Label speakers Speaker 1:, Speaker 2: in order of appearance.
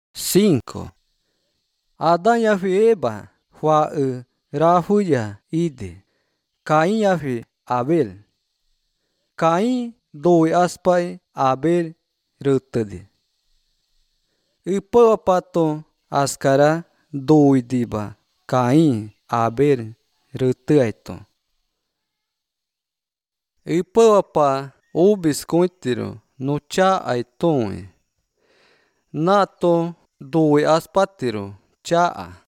Speaker 1: 5. Adán e Eva hua rahuya ide. Caim e Abel. Caim doi aspai Abel rutade. Ipa pato askara doi diba Caim Abel rutaito. Ipa pa ubis cointiro no cha aiton. Nato doi aspatiro cha.